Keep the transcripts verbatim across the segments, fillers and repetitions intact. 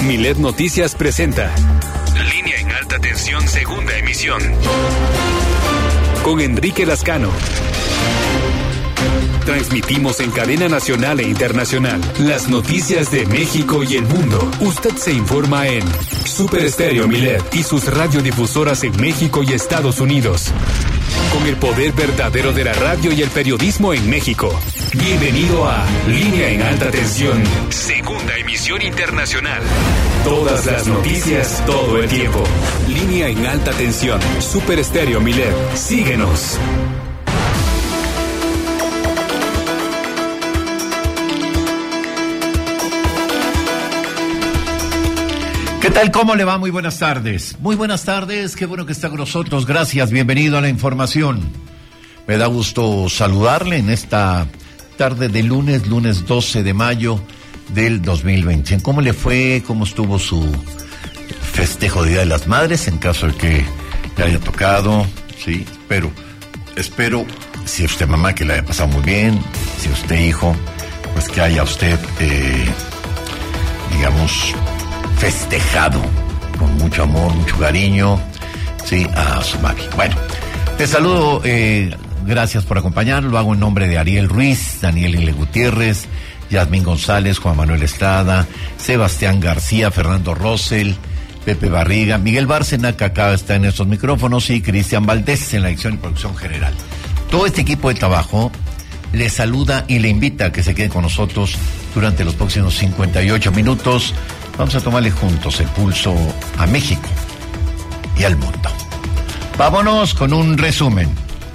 Milet Noticias presenta Línea en Alta Tensión, segunda emisión. Con Enrique Lascano. Transmitimos en cadena nacional e internacional las noticias de México y el mundo. Usted se informa en Super Estéreo Milet y sus radiodifusoras en México y Estados Unidos. Con el poder verdadero de la radio y el periodismo en México. Bienvenido a Línea en Alta Tensión, segunda emisión internacional. Todas las noticias, todo el tiempo. Línea en Alta Tensión, Super Estéreo Milet. Síguenos. ¿Qué tal? ¿Cómo le va? Muy buenas tardes. Muy buenas tardes, qué bueno que está con nosotros. Gracias, bienvenido a la información. Me da gusto saludarle en esta tarde de lunes, lunes doce de mayo del dos mil veinte. ¿Cómo le fue? ¿Cómo estuvo su festejo de Día de las Madres? En caso de que le haya tocado, sí, pero espero, si usted mamá, que le haya pasado muy bien, si usted hijo, pues que haya usted, eh, digamos, festejado con mucho amor, mucho cariño, sí, a su mami. Bueno, te saludo, eh, gracias por acompañarnos. Lo hago en nombre de Ariel Ruiz, Daniel Ile Gutiérrez, Yasmín González, Juan Manuel Estrada, Sebastián García, Fernando Rosell, Pepe Barriga, Miguel Bárcena, que acá está en estos micrófonos, y Cristian Valdés en la edición y producción general. Todo este equipo de trabajo le saluda y le invita a que se quede con nosotros durante los próximos cincuenta y ocho minutos. Vamos a tomarle juntos el pulso a México y al mundo. Vámonos con un resumen.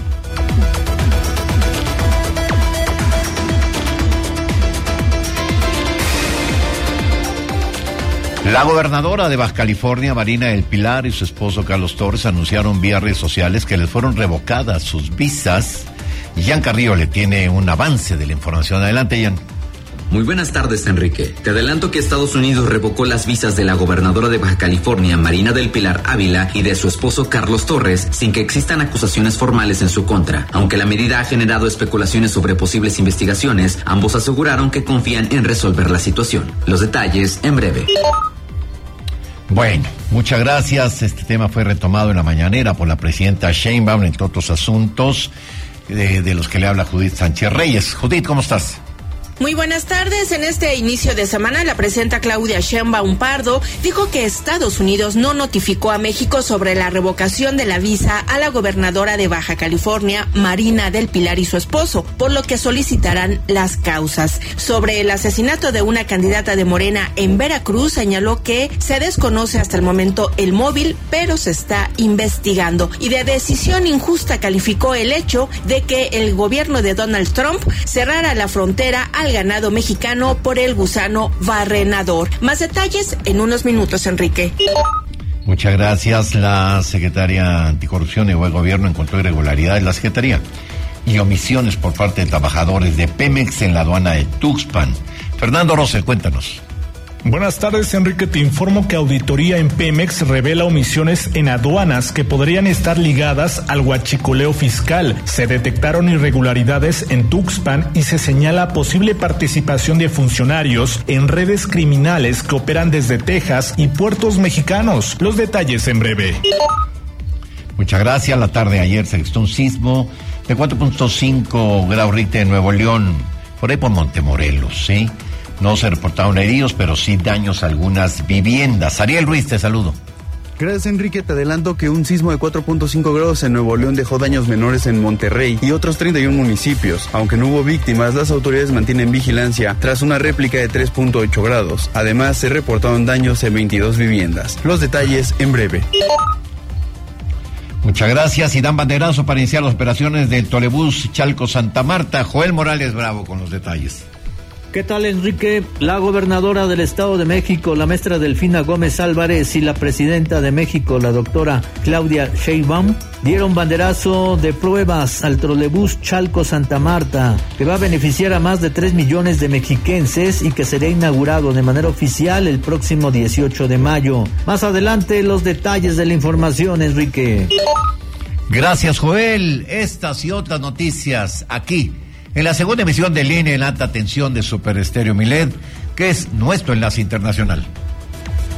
La gobernadora de Baja California, Marina del Pilar, y su esposo Carlos Torres anunciaron vía redes sociales que les fueron revocadas sus visas. Y Jan Carrillo le tiene un avance de la información. Adelante, Jan. Muy buenas tardes, Enrique. Te adelanto que Estados Unidos revocó las visas de la gobernadora de Baja California, Marina del Pilar Ávila, y de su esposo Carlos Torres, sin que existan acusaciones formales en su contra. Aunque la medida ha generado especulaciones sobre posibles investigaciones, ambos aseguraron que confían en resolver la situación. Los detalles en breve. Bueno, muchas gracias. Este tema fue retomado en la mañanera por la presidenta Sheinbaum, entre otros asuntos de, de los que le habla Judith Sánchez Reyes. Judith, ¿cómo estás? Muy buenas tardes. En este inicio de semana, la presidenta Claudia Sheinbaum Pardo dijo que Estados Unidos no notificó a México sobre la revocación de la visa a la gobernadora de Baja California, Marina del Pilar, y su esposo, por lo que solicitarán las causas. Sobre el asesinato de una candidata de Morena en Veracruz, señaló que se desconoce hasta el momento el móvil, pero se está investigando. Y de decisión injusta calificó el hecho de que el gobierno de Donald Trump cerrara la frontera al ganado mexicano por el gusano barrenador. Más detalles en unos minutos, Enrique. Muchas gracias. La secretaria Anticorrupción y Buen Gobierno encontró irregularidades en la Secretaría y omisiones por parte de trabajadores de Pemex en la aduana de Tuxpan. Fernando Rosell, cuéntanos. Buenas tardes, Enrique. Te informo que auditoría en Pemex revela omisiones en aduanas que podrían estar ligadas al huachicoleo fiscal. Se detectaron irregularidades en Tuxpan y se señala posible participación de funcionarios en redes criminales que operan desde Texas y puertos mexicanos. Los detalles en breve. Muchas gracias. La tarde de ayer se registró un sismo de cuatro punto cinco grados Richter en Nuevo León, por ahí por Montemorelos, ¿sí? No se reportaron heridos, pero sí daños a algunas viviendas. Ariel Ruiz, te saludo. Gracias, Enrique. Te adelanto que un sismo de cuatro punto cinco grados en Nuevo León dejó daños menores en Monterrey y otros treinta y uno municipios. Aunque no hubo víctimas, las autoridades mantienen vigilancia tras una réplica de tres punto ocho grados. Además, se reportaron daños en veintidós viviendas. Los detalles en breve. Muchas gracias. Y dan banderazo para iniciar las operaciones del Trolebús Chalco-Santa Marta. Joel Morales Bravo con los detalles. ¿Qué tal, Enrique? La gobernadora del Estado de México, la maestra Delfina Gómez Álvarez, y la presidenta de México, la doctora Claudia Sheinbaum, dieron banderazo de pruebas al trolebús Chalco-Santa Marta, que va a beneficiar a más de tres millones de mexiquenses y que será inaugurado de manera oficial el próximo dieciocho de mayo. Más adelante, los detalles de la información, Enrique. Gracias, Joel. Estas y otras noticias aquí, en la segunda emisión de Línea en Alta Tensión de Super Estéreo Milet, que es nuestro enlace internacional.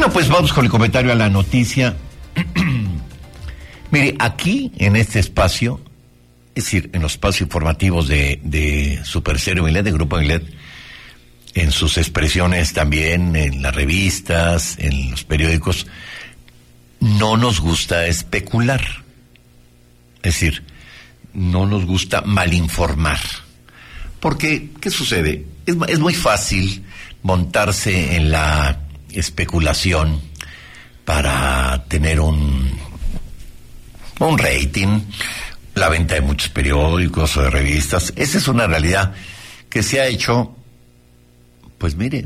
Bueno, pues vamos con el comentario a la noticia. Mire, aquí en este espacio, es decir, en los espacios informativos de, de Super Estéreo Milet, de Grupo Milet, en sus expresiones también, en las revistas, en los periódicos, no nos gusta especular. Es decir, no nos gusta malinformar. Porque, ¿qué sucede? Es, es muy fácil montarse en la especulación para tener un, un rating, la venta de muchos periódicos o de revistas. Esa es una realidad que se ha hecho, pues mire,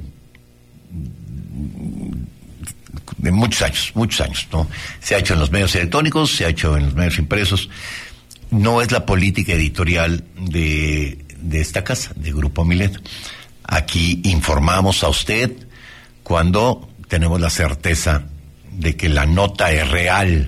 de muchos años, muchos años, ¿no? Se ha hecho en los medios electrónicos, se ha hecho en los medios impresos. No es la política editorial de, de esta casa, de Grupo Milet. Aquí informamos a usted cuando tenemos la certeza de que la nota es real.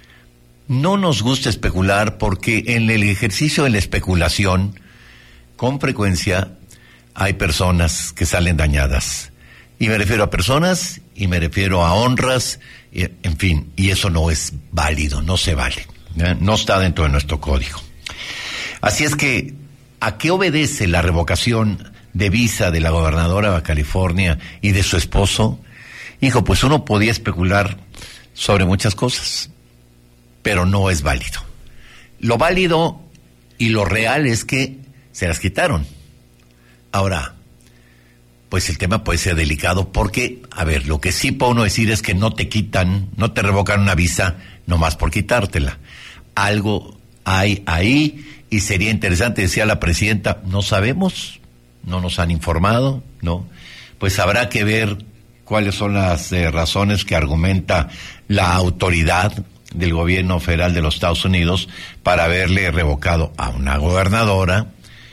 No nos gusta especular porque en el ejercicio de la especulación, con frecuencia, hay personas que salen dañadas. Y me refiero a personas, y me refiero a honras, y, en fin, y eso no es válido, no se vale. ¿eh? No está dentro de nuestro código. Así es que, ¿a qué obedece la revocación de visa de la gobernadora de Baja California y de su esposo? Hijo, pues uno podía especular sobre muchas cosas, pero no es válido. Lo válido y lo real es que se las quitaron. Ahora, pues el tema puede ser delicado porque, a ver, lo que sí puedo uno decir es que no te quitan, no te revocan una visa nomás por quitártela. Algo hay ahí y sería interesante, decía la presidenta, no sabemos, no nos han informado, ¿no? Pues habrá que ver cuáles son las eh, razones que argumenta la autoridad del gobierno federal de los Estados Unidos para haberle revocado a una gobernadora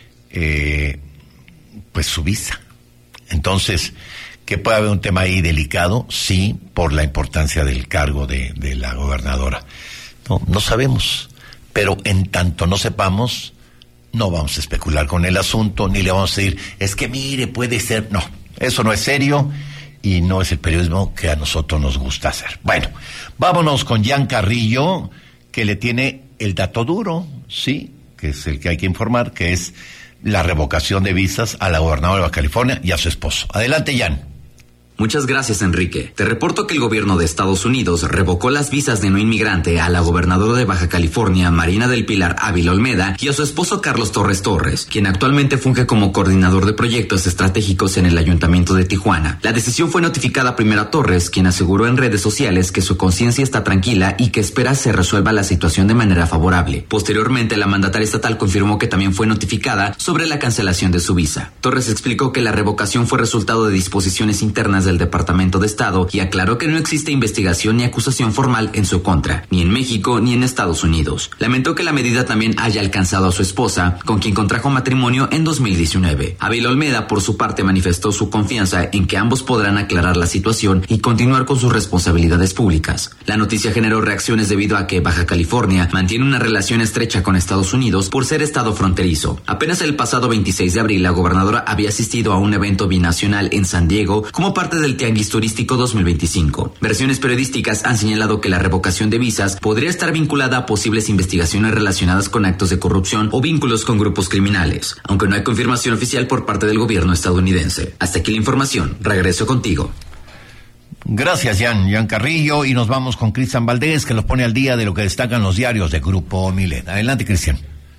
eh, pues su visa. Entonces, ¿que puede haber un tema ahí delicado? Sí, por la importancia del cargo de, de la gobernadora. No, no sabemos, pero en tanto no sepamos, no vamos a especular con el asunto, ni le vamos a decir, es que mire, puede ser, no, eso no es serio y no es el periodismo que a nosotros nos gusta hacer. Bueno, vámonos con Jan Carrillo, que le tiene el dato duro, sí, que es el que hay que informar, que es la revocación de visas a la gobernadora de Baja California y a su esposo. Adelante, Jan. Muchas gracias, Enrique. Te reporto que el gobierno de Estados Unidos revocó las visas de no inmigrante a la gobernadora de Baja California, Marina del Pilar Ávila Olmeda, y a su esposo Carlos Torres Torres, quien actualmente funge como coordinador de proyectos estratégicos en el Ayuntamiento de Tijuana. La decisión fue notificada primero a Torres, quien aseguró en redes sociales que su conciencia está tranquila y que espera se resuelva la situación de manera favorable. Posteriormente, la mandataria estatal confirmó que también fue notificada sobre la cancelación de su visa. Torres explicó que la revocación fue resultado de disposiciones internas del Departamento de Estado y aclaró que no existe investigación ni acusación formal en su contra, ni en México ni en Estados Unidos. Lamentó que la medida también haya alcanzado a su esposa, con quien contrajo matrimonio en dos mil diecinueve. Ávila Olmeda, por su parte, manifestó su confianza en que ambos podrán aclarar la situación y continuar con sus responsabilidades públicas. La noticia generó reacciones debido a que Baja California mantiene una relación estrecha con Estados Unidos por ser estado fronterizo. Apenas el pasado veintiséis de abril, la gobernadora había asistido a un evento binacional en San Diego como parte del Tianguis Turístico dos mil veinticinco. Versiones periodísticas han señalado que la revocación de visas podría estar vinculada a posibles investigaciones relacionadas con actos de corrupción o vínculos con grupos criminales, aunque no hay confirmación oficial por parte del gobierno estadounidense. Hasta aquí la información. Regreso contigo. Gracias, Jan, Jan Carrillo, y nos vamos con Cristian Valdés, que nos pone al día de lo que destacan los diarios de Grupo Milet. Adelante, Cristian.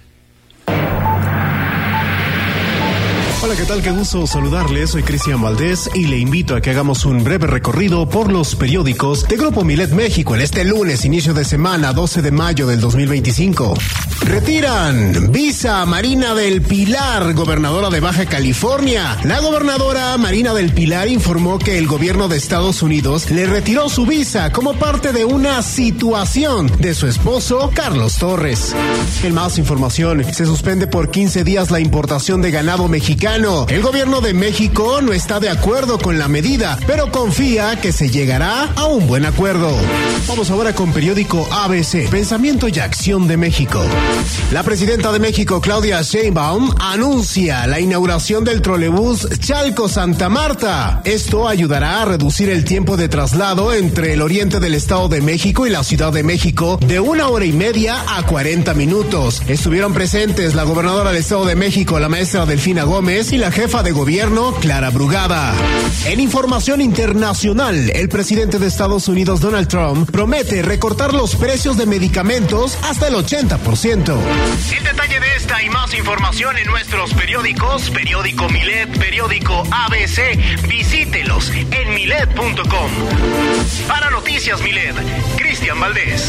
Hola, ¿qué tal? Qué gusto saludarles. Soy Cristian Valdés y le invito a que hagamos un breve recorrido por los periódicos de Grupo Milet México en este lunes, inicio de semana, doce de mayo del dos mil veinticinco. Retiran visa a Marina del Pilar, gobernadora de Baja California. La gobernadora Marina del Pilar informó que el gobierno de Estados Unidos le retiró su visa como parte de una situación de su esposo, Carlos Torres. En más información, se suspende por quince días la importación de ganado mexicano mexicano. El gobierno de México no está de acuerdo con la medida, pero confía que se llegará a un buen acuerdo. Vamos ahora con periódico A B C, Pensamiento y Acción de México. La presidenta de México, Claudia Sheinbaum, anuncia la inauguración del trolebús Chalco-Santa Marta. Esto ayudará a reducir el tiempo de traslado entre el oriente del Estado de México y la Ciudad de México de una hora y media a cuarenta minutos. Estuvieron presentes la gobernadora del Estado de México, la maestra Delfina Gómez, y la jefa de gobierno, Clara Brugada. En información internacional, el presidente de Estados Unidos, Donald Trump, promete recortar los precios de medicamentos hasta el ochenta por ciento. El detalle de esta y más información en nuestros periódicos, periódico Milet, periódico A B C, visítelos en milet punto com. Para Noticias Milet, Cristian Valdés.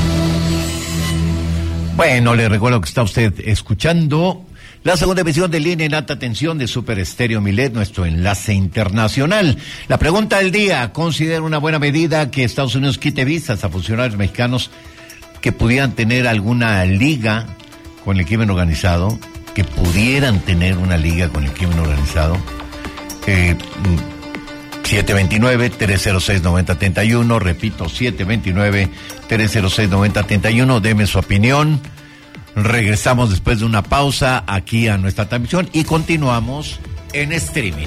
Bueno, le recuerdo que está usted escuchando la segunda emisión de Línea en Alta Tensión de Super Estéreo Milet, nuestro enlace internacional. La pregunta del día: ¿considera una buena medida que Estados Unidos quite visas a funcionarios mexicanos que pudieran tener alguna liga con el crimen organizado? Que pudieran tener una liga con el crimen organizado. Eh, siete dos nueve, tres cero seis, nueve cero tres uno, repito, siete dos nueve, tres cero seis, nueve cero tres uno, deme su opinión. Regresamos después de una pausa aquí a nuestra transmisión y continuamos en streaming.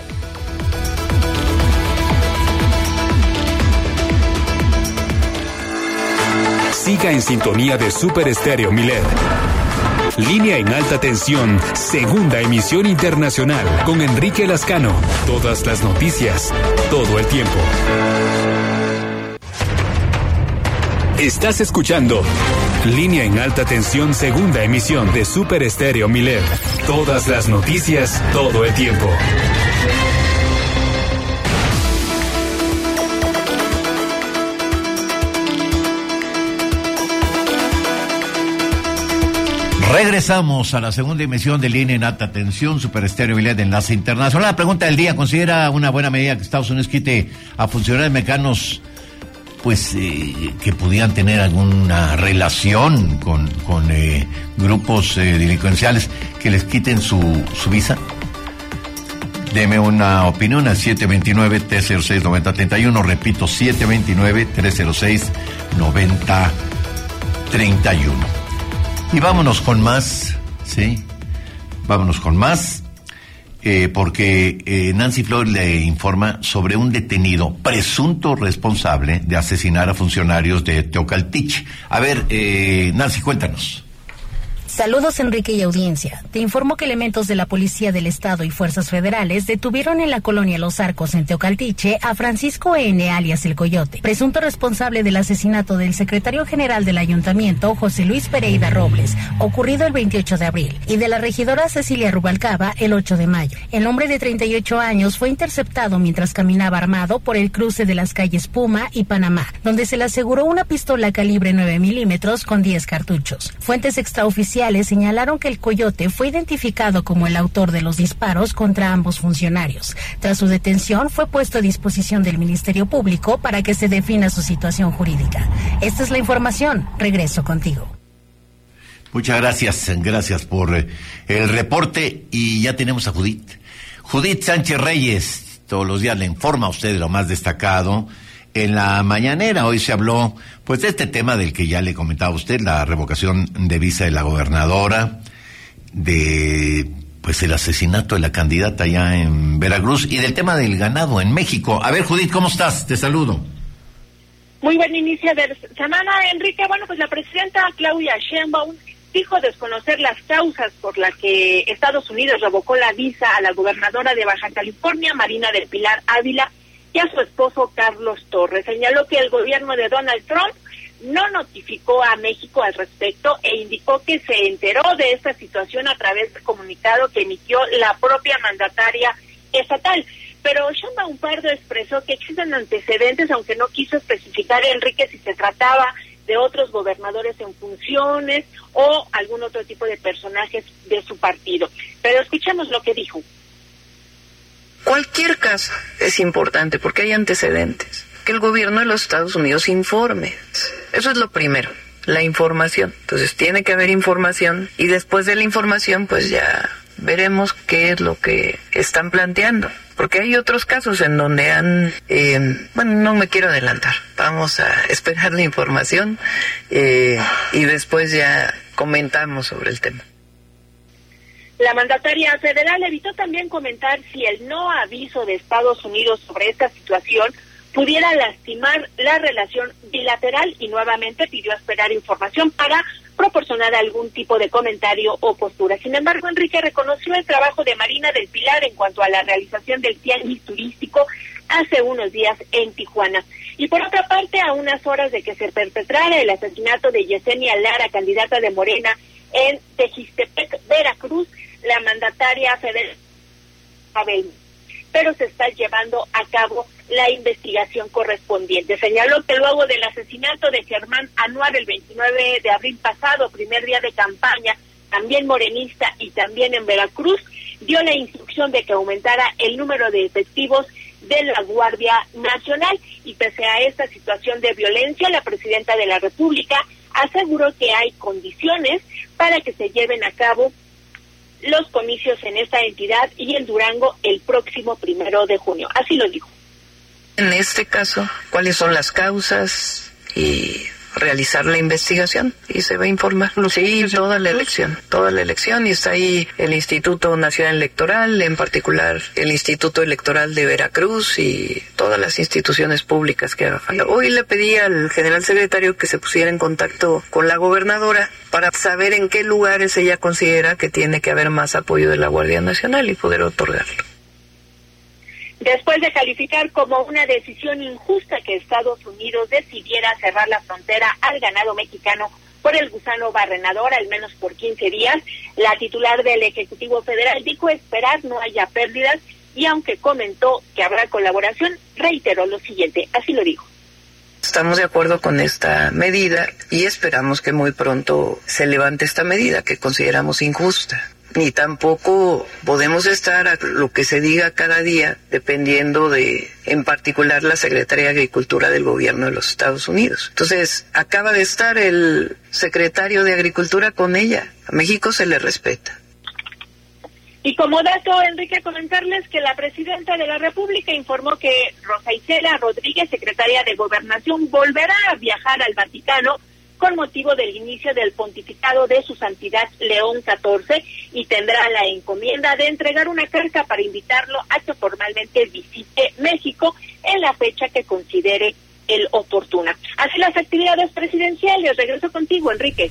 Siga en sintonía de Super Estéreo Milet. Línea en Alta Tensión, segunda emisión internacional, con Enrique Lascano. Todas las noticias, todo el tiempo. Estás escuchando Línea en Alta Tensión, segunda emisión de Super Estéreo Milet. Todas las noticias, todo el tiempo. Regresamos a la segunda emisión de Línea en Alta Tensión, Super Estéreo Milet de Enlace Internacional. La pregunta del día: ¿considera una buena medida que Estados Unidos quite a funcionarios mexicanos pues eh, que pudieran tener alguna relación con, con eh, grupos eh, delincuenciales, que les quiten su, su visa? Deme una opinión al siete dos nueve, tres cero seis, nueve cero tres uno, repito, siete dos nueve, tres cero seis, nueve cero tres uno. Y vámonos con más, ¿sí? Vámonos con más, eh, porque eh, Nancy Flores le informa sobre un detenido presunto responsable de asesinar a funcionarios de Teocaltiche. A ver, eh, Nancy, cuéntanos. Saludos, Enrique y audiencia. Te informo que elementos de la Policía del Estado y Fuerzas Federales detuvieron en la colonia Los Arcos, en Teocaltiche, a Francisco N., alias El Coyote, presunto responsable del asesinato del secretario general del ayuntamiento, José Luis Pereira Robles, ocurrido el veintiocho de abril, y de la regidora Cecilia Rubalcaba el ocho de mayo. El hombre de treinta y ocho años fue interceptado mientras caminaba armado por el cruce de las calles Puma y Panamá, donde se le aseguró una pistola calibre nueve milímetros con diez cartuchos. Fuentes extraoficiales señalaron que el Coyote fue identificado como el autor de los disparos contra ambos funcionarios. Tras su detención, fue puesto a disposición del Ministerio Público para que se defina su situación jurídica. Esta es la información. Regreso contigo. Muchas gracias, gracias por eh, el reporte. Y ya tenemos a Judith. Judith Sánchez Reyes, todos los días le informa a usted de lo más destacado. En la mañanera hoy se habló pues de este tema del que ya le comentaba a usted, la revocación de visa de la gobernadora, de pues el asesinato de la candidata allá en Veracruz y del tema del ganado en México. A ver, Judith, ¿cómo estás? Te saludo. Muy buen inicio de semana, Enrique. Bueno, pues la presidenta Claudia Sheinbaum dijo desconocer las causas por las que Estados Unidos revocó la visa a la gobernadora de Baja California, Marina del Pilar Ávila, y a su esposo Carlos Torres. Señaló que el gobierno de Donald Trump no notificó a México al respecto e indicó que se enteró de esta situación a través del comunicado que emitió la propia mandataria estatal. Pero Sheinbaum Pardo expresó que existen antecedentes, aunque no quiso especificar, Enrique, si se trataba de otros gobernadores en funciones o algún otro tipo de personajes de su partido. Pero escuchemos lo que dijo. Cualquier caso es importante porque hay antecedentes. Que el gobierno de los Estados Unidos informe. Eso es lo primero, la información. Entonces tiene que haber información y después de la información pues ya veremos qué es lo que están planteando. Porque hay otros casos en donde han... Eh, bueno, no me quiero adelantar. Vamos a esperar la información eh, y después ya comentamos sobre el tema. La mandataria federal evitó también comentar si el no aviso de Estados Unidos sobre esta situación pudiera lastimar la relación bilateral y nuevamente pidió esperar información para proporcionar algún tipo de comentario o postura. Sin embargo, Enrique reconoció el trabajo de Marina del Pilar en cuanto a la realización del tianguis turístico hace unos días en Tijuana. Y por otra parte, a unas horas de que se perpetrara el asesinato de Yesenia Lara, candidata de Morena en Tejistepec, Veracruz, la mandataria federal, pero se está llevando a cabo la investigación correspondiente. Señaló que luego del asesinato de Germán Anuar el veintinueve de abril pasado, primer día de campaña, también morenista y también en Veracruz, dio la instrucción de que aumentara el número de efectivos de la Guardia Nacional. Y pese a esta situación de violencia, la presidenta de la República aseguró que hay condiciones para que se lleven a cabo los comicios en esta entidad y en Durango el próximo primero de junio. Así lo dijo. En este caso, ¿cuáles son las causas? Y realizar la investigación y se va a informar. Sí, toda la elección, toda la elección, y está ahí el Instituto Nacional Electoral, en particular el Instituto Electoral de Veracruz y todas las instituciones públicas que haga falta. Hoy le pedí al general secretario que se pusiera en contacto con la gobernadora para saber en qué lugares ella considera que tiene que haber más apoyo de la Guardia Nacional y poder otorgarlo. Después de calificar como una decisión injusta que Estados Unidos decidiera cerrar la frontera al ganado mexicano por el gusano barrenador, al menos por quince días, la titular del Ejecutivo Federal dijo esperar no haya pérdidas y aunque comentó que habrá colaboración, reiteró lo siguiente, así lo dijo. Estamos de acuerdo con esta medida y esperamos que muy pronto se levante esta medida que consideramos injusta. Ni tampoco podemos estar a lo que se diga cada día, dependiendo de, en particular, la Secretaría de Agricultura del Gobierno de los Estados Unidos. Entonces, acaba de estar el secretario de Agricultura con ella. A México se le respeta. Y como dato, Enrique, comentarles que la presidenta de la República informó que Rosa Isela Rodríguez, secretaria de Gobernación, volverá a viajar al Vaticano con motivo del inicio del pontificado de su santidad León catorce y tendrá la encomienda de entregar una carta para invitarlo a que formalmente visite México en la fecha que considere el oportuna. Así las actividades presidenciales. Regreso contigo, Enrique.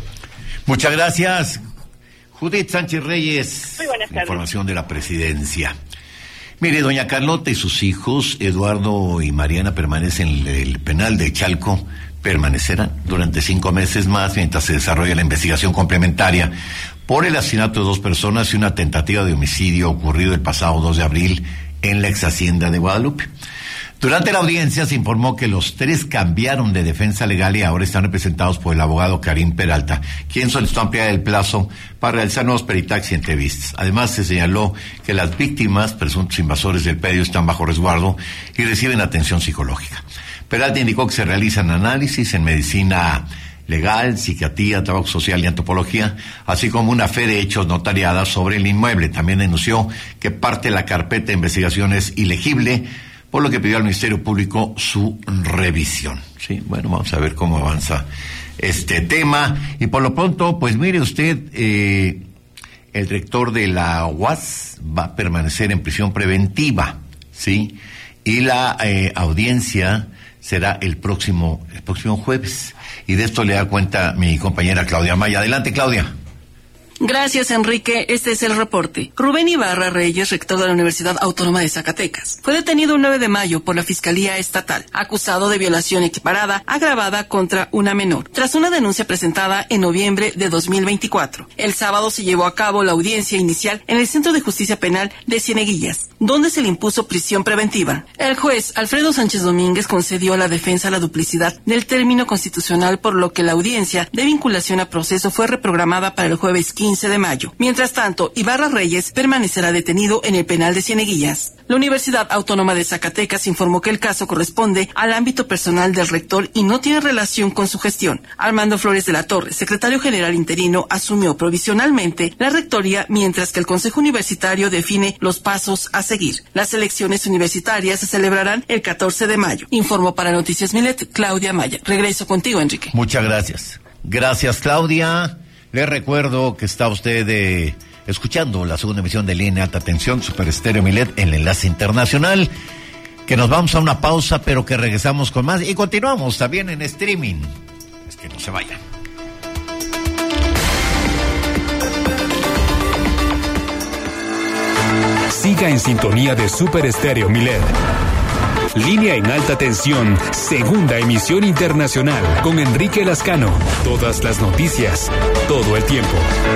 Muchas gracias, Judith Sánchez Reyes. Muy buenas tardes. Información de la presidencia. Mire, doña Carlota y sus hijos, Eduardo y Mariana, permanecen en el penal de Chalco. Permanecerán durante cinco meses más mientras se desarrolla la investigación complementaria por el asesinato de dos personas y una tentativa de homicidio ocurrido el pasado dos de abril en la ex hacienda de Guadalupe. Durante la audiencia se informó que los tres cambiaron de defensa legal y ahora están representados por el abogado Karim Peralta, quien solicitó ampliar el plazo para realizar nuevos peritajes y entrevistas. Además, se señaló que las víctimas, presuntos invasores del predio, están bajo resguardo y reciben atención psicológica. Peralta indicó que se realizan análisis en medicina legal, psiquiatría, trabajo social y antropología, así como una fe de hechos notariada sobre el inmueble. También denunció que parte de la carpeta de investigación es ilegible, por lo que pidió al Ministerio Público su revisión. Sí, bueno, vamos a ver cómo avanza este tema. Y por lo pronto, pues mire usted, eh, el rector de la U A S va a permanecer en prisión preventiva, ¿sí? Y la eh, audiencia será el próximo, el próximo jueves. Y de esto le da cuenta mi compañera Claudia Maya. Adelante, Claudia. Gracias, Enrique. Este es el reporte. Rubén Ibarra Reyes, rector de la Universidad Autónoma de Zacatecas, fue detenido el nueve de mayo por la Fiscalía Estatal, acusado de violación equiparada agravada contra una menor, tras una denuncia presentada en noviembre de dos mil veinticuatro. El sábado se llevó a cabo la audiencia inicial en el Centro de Justicia Penal de Cieneguillas, donde se le impuso prisión preventiva. El juez Alfredo Sánchez Domínguez concedió a la defensa la duplicidad del término constitucional, por lo que la audiencia de vinculación a proceso fue reprogramada para el jueves quince quince de mayo. Mientras tanto, Ibarra Reyes permanecerá detenido en el penal de Cieneguillas. La Universidad Autónoma de Zacatecas informó que el caso corresponde al ámbito personal del rector y no tiene relación con su gestión. Armando Flores de la Torre, secretario general interino, asumió provisionalmente la rectoría mientras que el Consejo Universitario define los pasos a seguir. Las elecciones universitarias se celebrarán el catorce de mayo. Informó para Noticias Milet, Claudia Maya. Regreso contigo, Enrique. Muchas gracias. Gracias, Claudia. Le recuerdo que está usted eh, escuchando la segunda emisión de Línea Alta Tensión, Super Estéreo Milet, en el enlace internacional. Que nos vamos a una pausa, pero que regresamos con más. Y continuamos también en streaming. Es que no se vayan. Siga en sintonía de Super Estéreo Milet. Línea en Alta Tensión, segunda emisión internacional, con Enrique Lascano. Todas las noticias, todo el tiempo.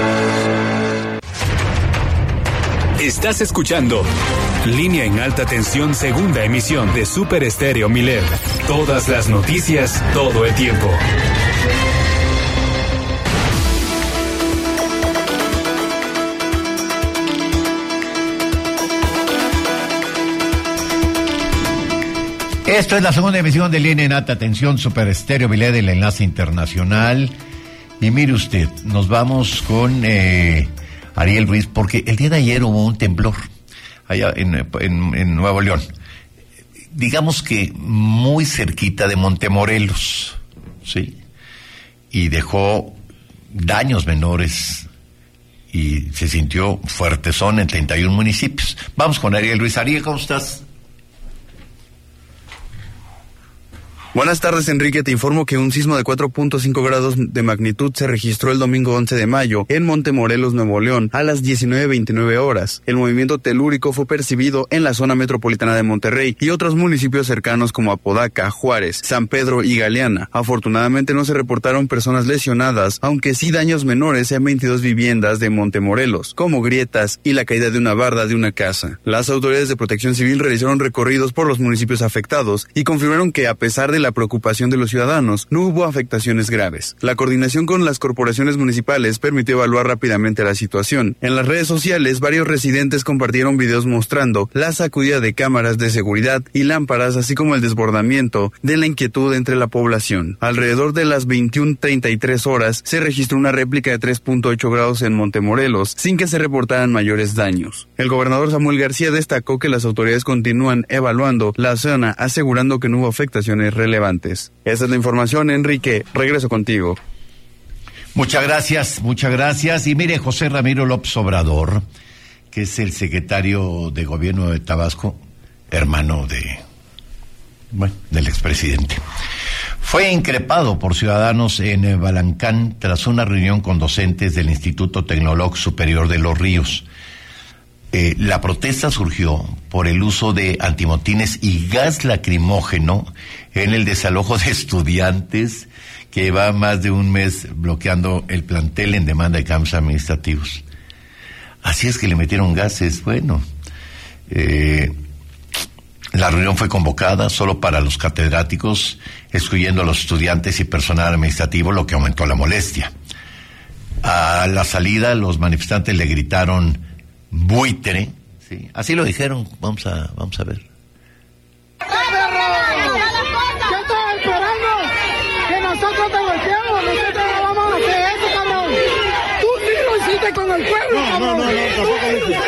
Estás escuchando Línea en Alta Tensión, segunda emisión de Super Estéreo Milet. Todas las noticias, todo el tiempo. Esto es la segunda emisión de Línea en Alta Tensión, Super Estéreo Milet, del enlace internacional. Y mire usted, nos vamos con eh, Ariel Ruiz, porque el día de ayer hubo un temblor allá en, en, en Nuevo León. Digamos que muy cerquita de Montemorelos, ¿sí? Y dejó daños menores y se sintió fuertezón en treinta y un municipios. Vamos con Ariel Ruiz. Ariel, ¿cómo estás? Buenas tardes, Enrique. Te informo que un sismo de cuatro punto cinco grados de magnitud se registró el domingo once de mayo en Montemorelos, Nuevo León, a las diecinueve veintinueve horas. El movimiento telúrico fue percibido en la zona metropolitana de Monterrey y otros municipios cercanos como Apodaca, Juárez, San Pedro y Galeana. Afortunadamente no se reportaron personas lesionadas, aunque sí daños menores en veintidós viviendas de Montemorelos, como grietas y la caída de una barda de una casa. Las autoridades de Protección Civil realizaron recorridos por los municipios afectados y confirmaron que, a pesar de la preocupación de los ciudadanos, no hubo afectaciones graves. La coordinación con las corporaciones municipales permitió evaluar rápidamente la situación. En las redes sociales, varios residentes compartieron videos mostrando la sacudida de cámaras de seguridad y lámparas, así como el desbordamiento de la inquietud entre la población. Alrededor de las veintiuna treinta y tres horas, se registró una réplica de tres punto ocho grados en Montemorelos, sin que se reportaran mayores daños. El gobernador Samuel García destacó que las autoridades continúan evaluando la zona, asegurando que no hubo afectaciones relevantes. Relevantes. Esa es la información, Enrique. Regreso contigo. Muchas gracias, muchas gracias. Y mire, José Ramiro López Obrador, que es el secretario de Gobierno de Tabasco, hermano de, bueno, del expresidente, fue increpado por ciudadanos en Balancán tras una reunión con docentes del Instituto Tecnológico Superior de Los Ríos. Eh, la protesta surgió por el uso de antimotines y gas lacrimógeno en el desalojo de estudiantes que lleva más de un mes bloqueando el plantel en demanda de cambios administrativos. Así es que le metieron gases. Bueno, eh, la reunión fue convocada solo para los catedráticos, excluyendo a los estudiantes y personal administrativo, lo que aumentó la molestia. A la salida, los manifestantes le gritaron buitre, sí, así lo dijeron. Vamos a, vamos a ver. ¿Qué estás esperando? Que nosotros te golpeamos, nosotros no vamos a hacer eso, cabrón. Tú sí lo hiciste con el pueblo, no, cabrón. No, no, no, tampoco lo hiciste.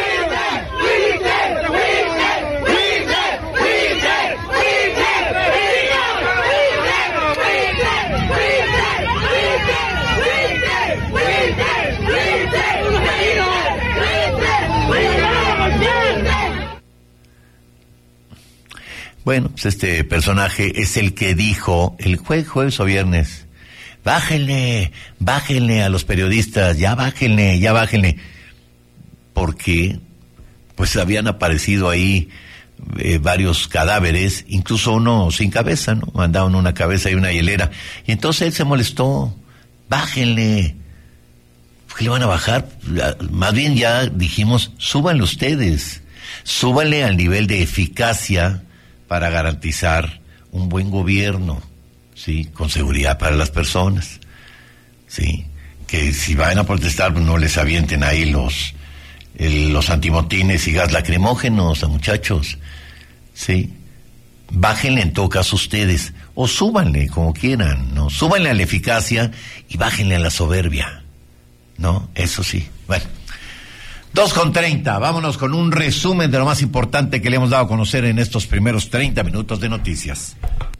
Bueno, pues este personaje es el que dijo el jue- jueves o viernes, bájenle, bájenle a los periodistas, ya bájenle, ya bájenle, porque pues habían aparecido ahí eh, varios cadáveres, incluso uno sin cabeza, ¿no? Andaban una cabeza y una hielera, y entonces él se molestó, bájenle, ¿por qué le van a bajar? Más bien ya dijimos, súbanle ustedes, súbanle al nivel de eficacia para garantizar un buen gobierno, sí, con seguridad para las personas, sí, que si van a protestar, pues no les avienten ahí los, el, los antimotines y gas lacrimógenos a muchachos, ¿sí? Bájenle en todo caso ustedes, o súbanle como quieran, ¿no? Súbanle a la eficacia y bájenle a la soberbia, ¿no? Eso sí, bueno. Dos con treinta, vámonos con un resumen de lo más importante que le hemos dado a conocer en estos primeros treinta minutos de noticias.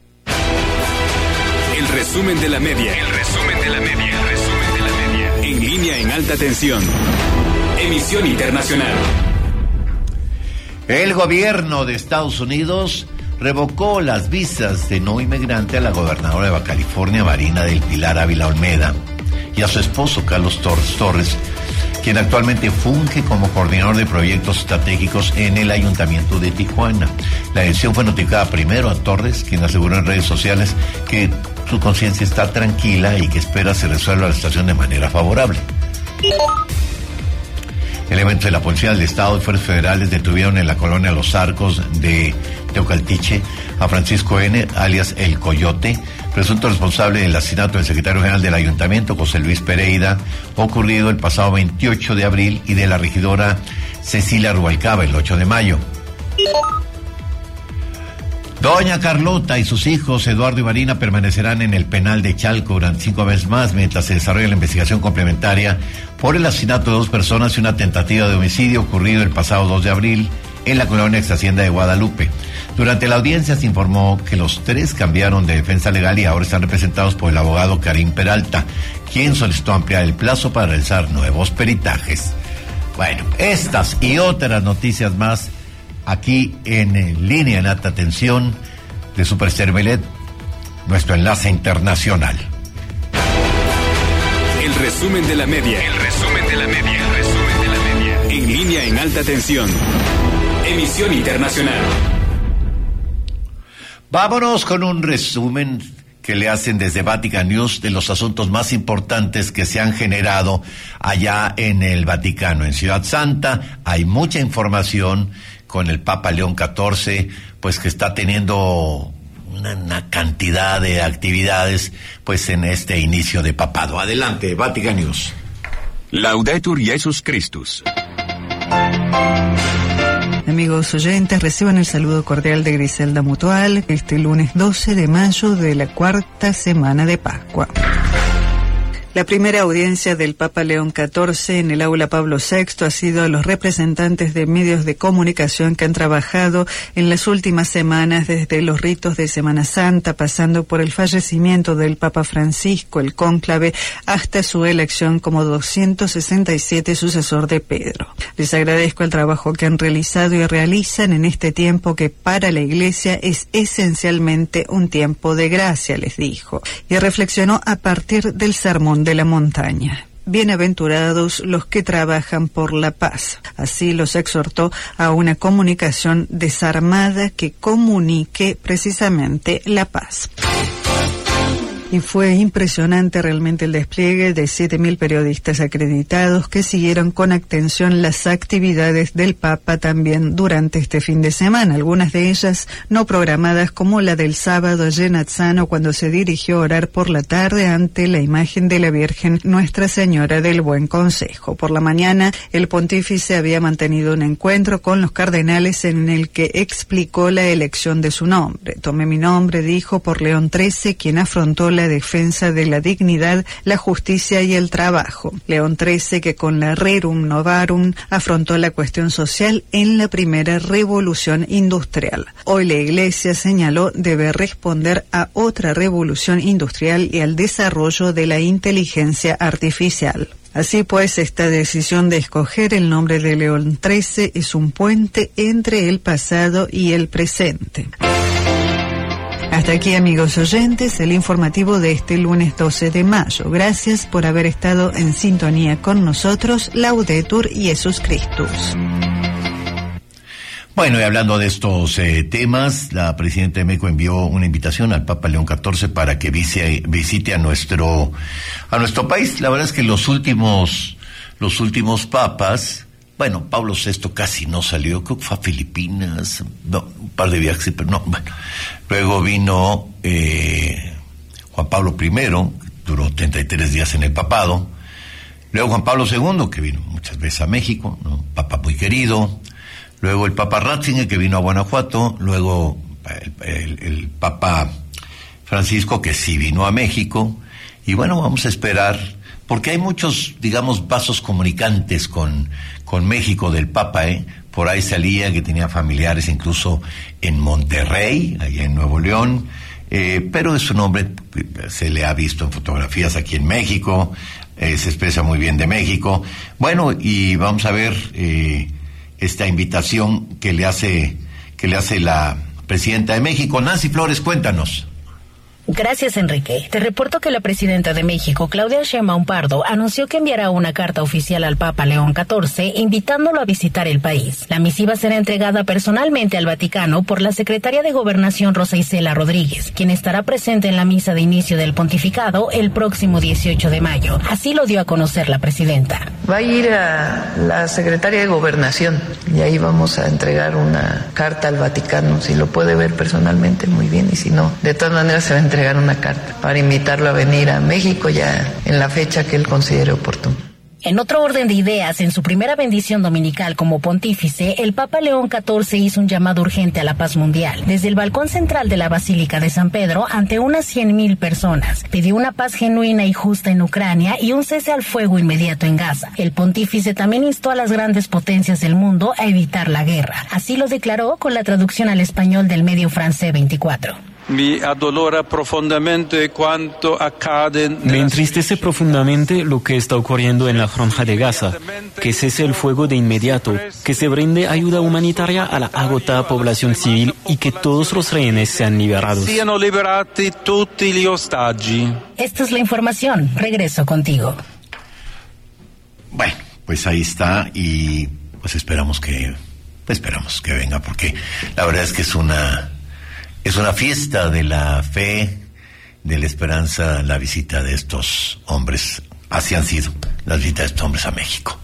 El resumen de la media. El resumen de la media. El resumen de la media. En línea en alta tensión. Emisión internacional. El gobierno de Estados Unidos revocó las visas de no inmigrante a la gobernadora de Baja California, Marina del Pilar Ávila Olmeda, y a su esposo, Carlos Torres Torres, quien actualmente funge como coordinador de proyectos estratégicos en el Ayuntamiento de Tijuana. La decisión fue notificada primero a Torres, quien aseguró en redes sociales que su conciencia está tranquila y que espera se resuelva la situación de manera favorable. Elementos de la Policía del Estado y Fuerzas Federales detuvieron en la colonia Los Arcos de Teocaltiche a Francisco N., alias El Coyote, presunto responsable del asesinato del secretario general del Ayuntamiento, José Luis Pereira, ocurrido el pasado veintiocho de abril, y de la regidora Cecilia Rubalcaba el ocho de mayo. Doña Carlota y sus hijos, Eduardo y Marina, permanecerán en el penal de Chalco durante cinco meses más mientras se desarrolla la investigación complementaria por el asesinato de dos personas y una tentativa de homicidio ocurrido el pasado dos de abril en la colonia ex hacienda de Guadalupe. Durante la audiencia se informó que los tres cambiaron de defensa legal y ahora están representados por el abogado Karim Peralta, quien solicitó ampliar el plazo para realizar nuevos peritajes. Bueno, estas y otras noticias más aquí en línea en alta tensión de Super Estéreo Milet, nuestro enlace internacional. El resumen de la media. El resumen de la media. El resumen de la media. En línea en alta tensión. Emisión internacional. Vámonos con un resumen que le hacen desde Vatican News de los asuntos más importantes que se han generado allá en el Vaticano. En Ciudad Santa hay mucha información con el Papa León catorce, pues que está teniendo una, una cantidad de actividades pues en este inicio de papado. Adelante, Vatican News. Laudetur Jesus Christus. Amigos oyentes, reciban el saludo cordial de Griselda Mutual este lunes doce de mayo de la cuarta semana de Pascua. La primera audiencia del Papa León catorce en el Aula Pablo sexto ha sido a los representantes de medios de comunicación que han trabajado en las últimas semanas desde los ritos de Semana Santa, pasando por el fallecimiento del Papa Francisco, el cónclave, hasta su elección como doscientos sesenta y siete sucesor de Pedro. Les agradezco el trabajo que han realizado y realizan en este tiempo que para la Iglesia es esencialmente un tiempo de gracia, les dijo, y reflexionó a partir del sermón de la montaña. Bienaventurados los que trabajan por la paz. Así los exhortó a una comunicación desarmada que comunique precisamente la paz. Y fue impresionante realmente el despliegue de siete mil periodistas acreditados que siguieron con atención las actividades del Papa también durante este fin de semana, algunas de ellas no programadas, como la del sábado allí en Azzano, cuando se dirigió a orar por la tarde ante la imagen de la Virgen Nuestra Señora del Buen Consejo. Por la mañana, el pontífice había mantenido un encuentro con los cardenales en el que explicó la elección de su nombre. Tomé mi nombre, dijo, por León trece, quien afrontó la defensa de la dignidad, la justicia y el trabajo. León trece, que con la Rerum Novarum afrontó la cuestión social en la primera revolución industrial. Hoy la Iglesia, señaló, debe responder a otra revolución industrial y al desarrollo de la inteligencia artificial. Así pues, esta decisión de escoger el nombre de León trece es un puente entre el pasado y el presente. Hasta aquí, amigos oyentes, el informativo de este lunes doce de mayo. Gracias por haber estado en sintonía con nosotros. Laudetur Jesus Christus. Bueno, y hablando de estos eh, temas, la presidenta de México envió una invitación al Papa León catorce para que visite, visite a nuestro a nuestro país. La verdad es que los últimos los últimos papas, bueno, Pablo sexto casi no salió, creo que fue a Filipinas, no, un par de viajes, pero no, bueno. Luego vino eh, Juan Pablo primero, duró treinta y tres días en el papado, Luego Juan Pablo segundo, que vino muchas veces a México, ¿no? Papa muy querido. Luego el Papa Ratzinger, que vino a Guanajuato. Luego el, el, el Papa Francisco, que sí vino a México. Y bueno, vamos a esperar, porque hay muchos, digamos, vasos comunicantes con, con México del Papa, ¿eh? Por ahí salía que tenía familiares incluso en Monterrey, allá en Nuevo León. Eh, pero es un hombre, se le ha visto en fotografías aquí en México, eh, se expresa muy bien de México. Bueno, y vamos a ver eh, esta invitación que le hace que le hace la presidenta de México. Nancy Flores, cuéntanos. Gracias, Enrique. Te reporto que la presidenta de México, Claudia Sheinbaum Pardo, anunció que enviará una carta oficial al Papa León catorce invitándolo a visitar el país. La misiva será entregada personalmente al Vaticano por la secretaria de Gobernación Rosa Isela Rodríguez, quien estará presente en la misa de inicio del pontificado el próximo dieciocho de mayo. Así lo dio a conocer la presidenta. Va a ir a la secretaria de Gobernación y ahí vamos a entregar una carta al Vaticano. Si lo puede ver personalmente, muy bien, y si no, de todas maneras se va a entregar entregar una carta para invitarlo a venir a México ya en la fecha que él considere oportuna. En otro orden de ideas, en su primera bendición dominical como pontífice, el Papa León catorce hizo un llamado urgente a la paz mundial. Desde el balcón central de la Basílica de San Pedro, ante unas cien mil personas, pidió una paz genuina y justa en Ucrania y un cese al fuego inmediato en Gaza. El pontífice también instó a las grandes potencias del mundo a evitar la guerra. Así lo declaró con la traducción al español del medio francés veinticuatro. Me adolora profundamente cuanto accade. Me entristece profundamente lo que está ocurriendo en la franja de Gaza. Que cese el fuego de inmediato, que se brinde ayuda humanitaria a la agotada población civil y que todos los rehenes sean liberados. Siano liberati tutti gli ostaggi. Esta es la información. Regreso contigo. Bueno, pues ahí está y pues esperamos que esperamos que venga, porque la verdad es que es una Es una fiesta de la fe, de la esperanza, la visita de estos hombres. Así han sido las visitas de estos hombres a México.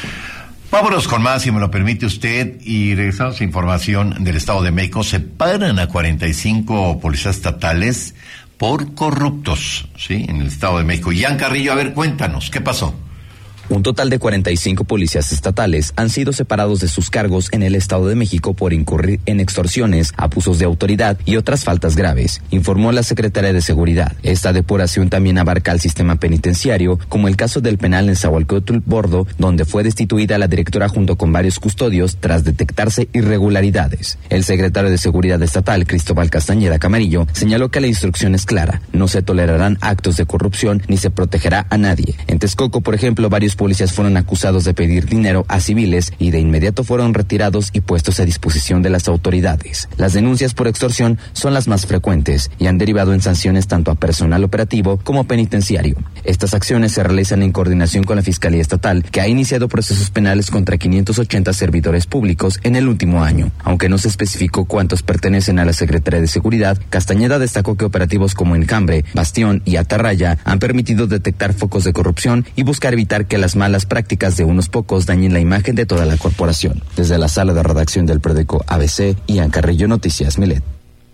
Vámonos con más, si me lo permite usted, y regresamos a información del Estado de México. Separan a cuarenta y cinco policías estatales por corruptos, ¿sí? En el Estado de México. Ian Carrillo, a ver, cuéntanos, ¿qué pasó? Un total de cuarenta y cinco policías estatales han sido separados de sus cargos en el Estado de México por incurrir en extorsiones, abusos de autoridad y otras faltas graves, informó la Secretaría de Seguridad. Esta depuración también abarca al sistema penitenciario, como el caso del penal en Zahualcóyotl Bordo, donde fue destituida la directora junto con varios custodios tras detectarse irregularidades. El secretario de Seguridad Estatal, Cristóbal Castañeda Camarillo, señaló que la instrucción es clara: no se tolerarán actos de corrupción ni se protegerá a nadie. En Texcoco, por ejemplo, varios policías fueron acusados de pedir dinero a civiles y de inmediato fueron retirados y puestos a disposición de las autoridades. Las denuncias por extorsión son las más frecuentes y han derivado en sanciones tanto a personal operativo como penitenciario. Estas acciones se realizan en coordinación con la Fiscalía Estatal, que ha iniciado procesos penales contra quinientos ochenta servidores públicos en el último año. Aunque no se especificó cuántos pertenecen a la Secretaría de Seguridad, Castañeda destacó que operativos como Enjambre, Bastión y Atarraya han permitido detectar focos de corrupción y buscar evitar que las malas prácticas de unos pocos dañen la imagen de toda la corporación. Desde la sala de redacción del periódico A B C, Ian Carrillo, Noticias Milet.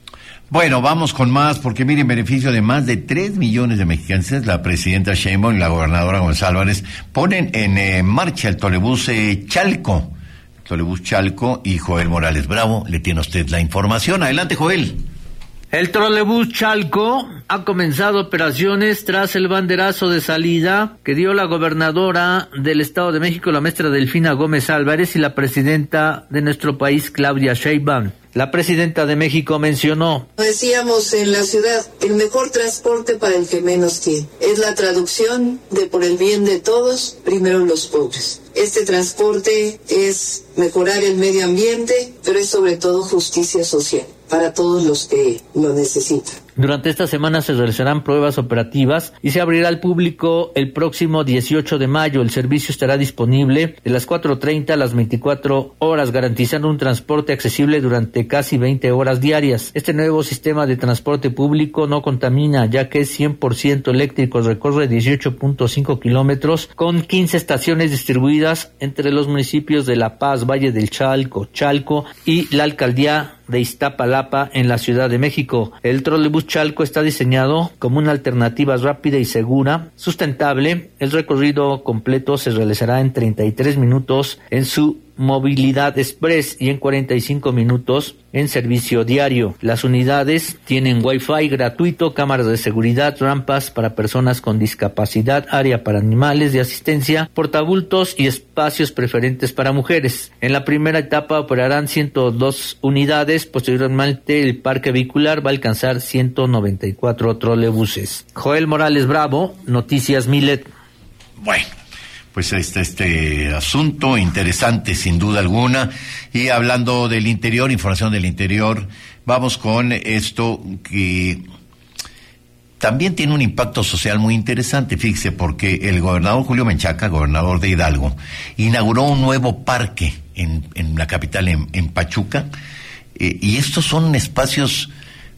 Bueno, vamos con más, porque mire, en beneficio de más de tres millones de mexicanos, la presidenta Sheinbaum y la gobernadora Gómez Álvarez ponen en eh, marcha el trolebús eh, Chalco. Trolebús Chalco, y Joel Morales Bravo le tiene a usted la información. Adelante, Joel. El trolebús Chalco ha comenzado operaciones tras el banderazo de salida que dio la gobernadora del Estado de México, la maestra Delfina Gómez Álvarez, y la presidenta de nuestro país, Claudia Sheinbaum. La presidenta de México mencionó: decíamos en la ciudad, el mejor transporte para el que menos tiene. Es la traducción de por el bien de todos, primero los pobres. Este transporte es mejorar el medio ambiente, pero es sobre todo justicia social para todos los que lo necesitan. Durante esta semana se realizarán pruebas operativas y se abrirá al público el próximo dieciocho de mayo. El servicio estará disponible de las cuatro treinta a las veinticuatro horas, garantizando un transporte accesible durante casi veinte horas diarias. Este nuevo sistema de transporte público no contamina, ya que es cien por ciento eléctrico, recorre dieciocho punto cinco kilómetros con quince estaciones distribuidas entre los municipios de La Paz, Valle del Chalco, Chalco y la alcaldía de Iztapalapa en la Ciudad de México. El trolebús Chalco está diseñado como una alternativa rápida y segura, sustentable. El recorrido completo se realizará en treinta y tres minutos en su movilidad express y en cuarenta y cinco minutos en servicio diario. Las unidades tienen wifi gratuito, cámaras de seguridad, rampas para personas con discapacidad, área para animales de asistencia, portabultos y espacios preferentes para mujeres. En la primera etapa operarán ciento dos unidades, posteriormente el parque vehicular va a alcanzar ciento noventa y cuatro trolebuses. Joel Morales Bravo, Noticias Milet. Bueno. Pues este, este asunto interesante sin duda alguna. Y hablando del interior, información del interior, vamos con esto que también tiene un impacto social muy interesante, fíjese, porque el gobernador Julio Menchaca, gobernador de Hidalgo, inauguró un nuevo parque en, en la capital, en, en Pachuca, eh, y estos son espacios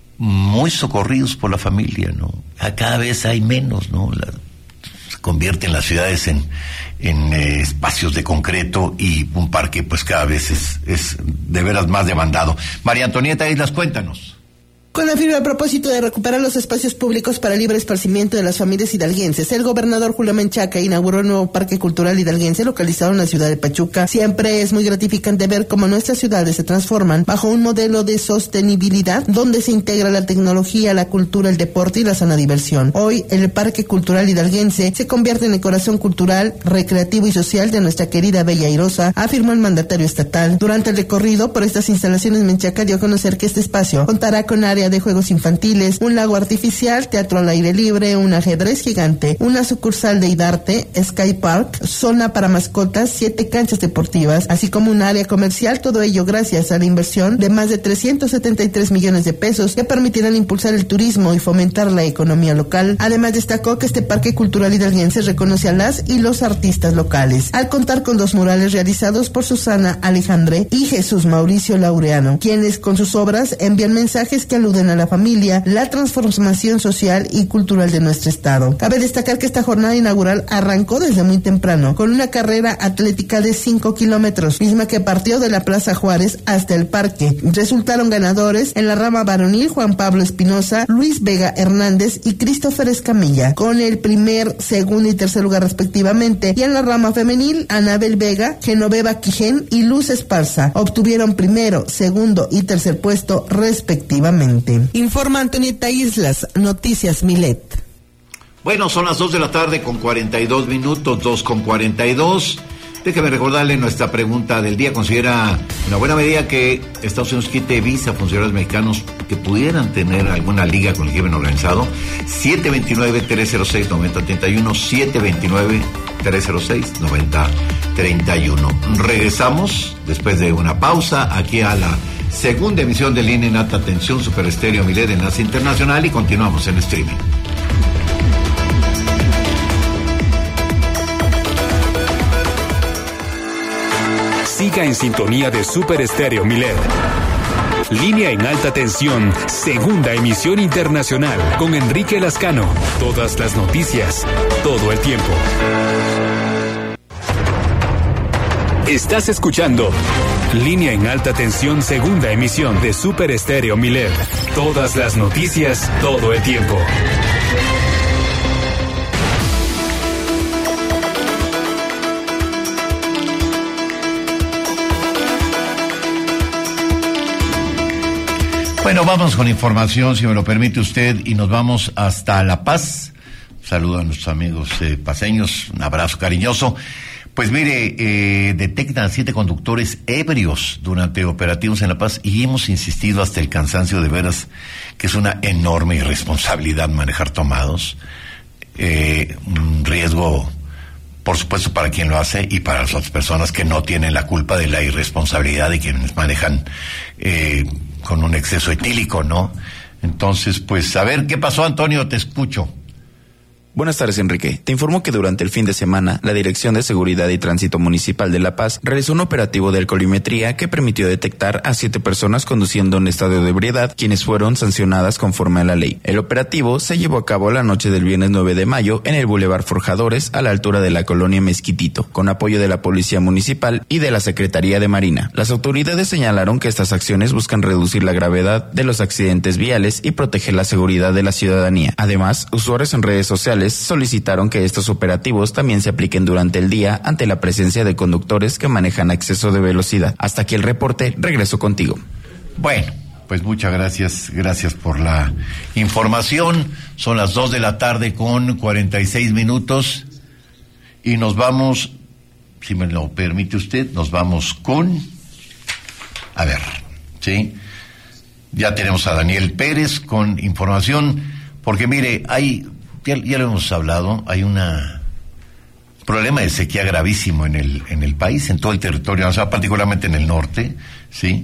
muy socorridos por la familia, ¿no? Cada vez hay menos, ¿no? La, convierten las ciudades en, en eh, espacios de concreto, y un parque pues cada vez es, es de veras más demandado. María Antonieta Islas, cuéntanos. Con el firme propósito de recuperar los espacios públicos para libre esparcimiento de las familias hidalguenses, el gobernador Julio Menchaca inauguró el nuevo Parque Cultural Hidalguense localizado en la ciudad de Pachuca. Siempre es muy gratificante ver cómo nuestras ciudades se transforman bajo un modelo de sostenibilidad donde se integra la tecnología, la cultura, el deporte y la sana diversión. Hoy, el Parque Cultural Hidalguense se convierte en el corazón cultural, recreativo y social de nuestra querida Bella Airosa, afirmó el mandatario estatal. Durante el recorrido por estas instalaciones, Menchaca dio a conocer que este espacio contará con área de juegos infantiles, un lago artificial, teatro al aire libre, un ajedrez gigante, una sucursal de Idarte, Sky Park, zona para mascotas, siete canchas deportivas, así como un área comercial, todo ello gracias a la inversión de más de trescientos setenta y tres millones de pesos que permitirán impulsar el turismo y fomentar la economía local. Además, destacó que este parque cultural hidalguense reconoce a las y los artistas locales, al contar con dos murales realizados por Susana Alejandre y Jesús Mauricio Laureano, quienes con sus obras envían mensajes que aluden a la familia, la transformación social y cultural de nuestro estado. Cabe destacar que esta jornada inaugural arrancó desde muy temprano, con una carrera atlética de cinco kilómetros, misma que partió de la Plaza Juárez hasta el parque. Resultaron ganadores en la rama varonil Juan Pablo Espinosa, Luis Vega Hernández y Christopher Escamilla, con el primer, segundo y tercer lugar respectivamente, y en la rama femenil Anabel Vega, Genoveva Quijén y Luz Esparza obtuvieron primero, segundo y tercer puesto respectivamente. Informa Antonieta Islas, Noticias Milet. Bueno, son las dos de la tarde con cuarenta y dos minutos, dos con cuarenta y dos. Déjeme recordarle nuestra pregunta del día. ¿Considera una buena medida que Estados Unidos quite visa a funcionarios mexicanos que pudieran tener alguna liga con el crimen organizado? siete dos nueve, tres cero seis, nueve cero tres uno, siete dos nueve, tres cero seis, nueve cero tres uno. Regresamos después de una pausa aquí a la segunda emisión de Línea en Alta Tensión, Super Estéreo Milet, Enlace Internacional, y continuamos en streaming. Siga en sintonía de Super Estéreo Milet. Línea en Alta Tensión, segunda emisión internacional, con Enrique Lascano. Todas las noticias, todo el tiempo. Estás escuchando Línea en Alta Tensión, segunda emisión de Super Estéreo Milet. Todas las noticias, todo el tiempo. Bueno, vamos con información, si me lo permite usted, y nos vamos hasta La Paz. Saludo a nuestros amigos eh, paseños, un abrazo cariñoso. Pues mire, eh, detectan a siete conductores ebrios durante operativos en La Paz, y hemos insistido hasta el cansancio, de veras que es una enorme irresponsabilidad manejar tomados. Eh, un riesgo, por supuesto, para quien lo hace y para las otras personas que no tienen la culpa de la irresponsabilidad de quienes manejan eh, con un exceso etílico, ¿no? Entonces, pues, a ver, ¿qué pasó, Antonio? Te escucho. Buenas tardes, Enrique. Te informo que durante el fin de semana, la Dirección de Seguridad y Tránsito Municipal de La Paz realizó un operativo de alcoholimetría que permitió detectar a siete personas conduciendo en estado de ebriedad, quienes fueron sancionadas conforme a la ley. El operativo se llevó a cabo la noche del viernes nueve de mayo en el Boulevard Forjadores, a la altura de la colonia Mezquitito, con apoyo de la Policía Municipal y de la Secretaría de Marina. Las autoridades señalaron que estas acciones buscan reducir la gravedad de los accidentes viales y proteger la seguridad de la ciudadanía. Además, usuarios en redes sociales solicitaron que estos operativos también se apliquen durante el día ante la presencia de conductores que manejan a exceso de velocidad. Hasta aquí el reporte, regreso contigo. Bueno, pues muchas gracias, gracias por la información. Son las dos de la tarde con cuarenta y seis minutos y nos vamos, si me lo permite usted, nos vamos con, a ver, ¿sí? Ya tenemos a Daniel Pérez con información, porque mire, hay... Ya, ya lo hemos hablado, hay un problema de sequía gravísimo en el en el país, en todo el territorio, o sea, particularmente en el norte, ¿sí?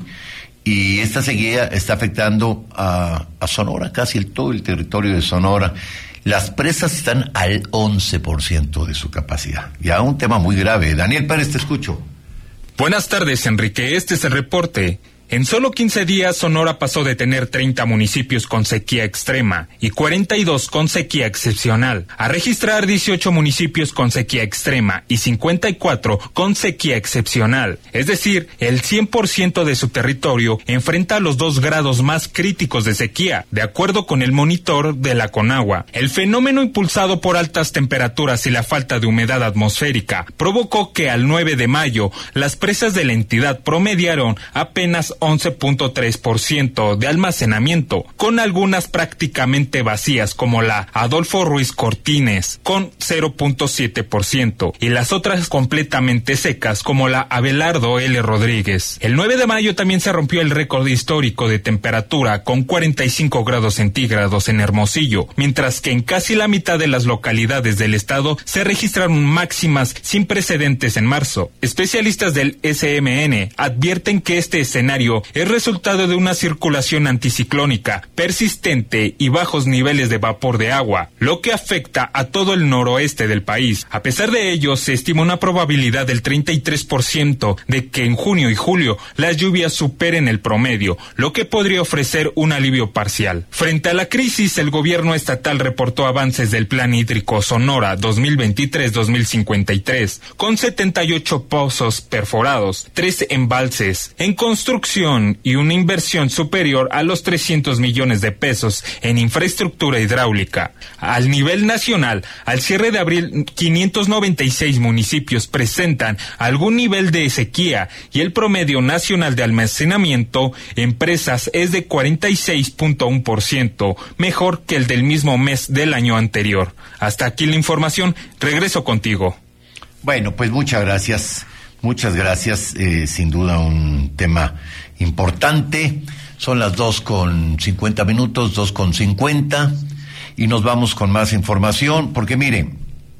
Y esta sequía está afectando a, a Sonora, casi el, todo el territorio de Sonora. Las presas están al once por ciento de su capacidad. Ya un tema muy grave. Daniel Pérez, te escucho. Buenas tardes, Enrique. Este es el reporte. En solo quince días, Sonora pasó de tener treinta municipios con sequía extrema y cuarenta y dos con sequía excepcional, a registrar dieciocho municipios con sequía extrema y cincuenta y cuatro con sequía excepcional. Es decir, el cien por ciento de su territorio enfrenta los dos grados más críticos de sequía, de acuerdo con el monitor de la Conagua. El fenómeno, impulsado por altas temperaturas y la falta de humedad atmosférica, provocó que al nueve de mayo las presas de la entidad promediaron apenas once punto tres por ciento de almacenamiento, con algunas prácticamente vacías como la Adolfo Ruiz Cortines con cero punto siete por ciento y las otras completamente secas como la Abelardo L. Rodríguez. El nueve de mayo también se rompió el récord histórico de temperatura con cuarenta y cinco grados centígrados en Hermosillo, mientras que en casi la mitad de las localidades del estado se registraron máximas sin precedentes en marzo. Especialistas del S M N advierten que este escenario es resultado de una circulación anticiclónica persistente y bajos niveles de vapor de agua, lo que afecta a todo el noroeste del país. A pesar de ello, se estima una probabilidad del treinta y tres por ciento de que en junio y julio las lluvias superen el promedio, lo que podría ofrecer un alivio parcial. Frente a la crisis, el gobierno estatal reportó avances del Plan Hídrico Sonora dos mil veintitrés a dos mil cincuenta y tres, con setenta y ocho pozos perforados, tres embalses en construcción y una inversión superior a los trescientos millones de pesos en infraestructura hidráulica. Al nivel nacional, al cierre de abril, quinientos noventa y seis municipios presentan algún nivel de sequía y el promedio nacional de almacenamiento en presas es de cuarenta y seis punto uno por ciento, mejor que el del mismo mes del año anterior. Hasta aquí la información. Regreso contigo. Bueno, pues muchas gracias. Muchas gracias. Eh, sin duda un tema importante. Son las dos con cincuenta minutos, dos con cincuenta, y nos vamos con más información, porque mire,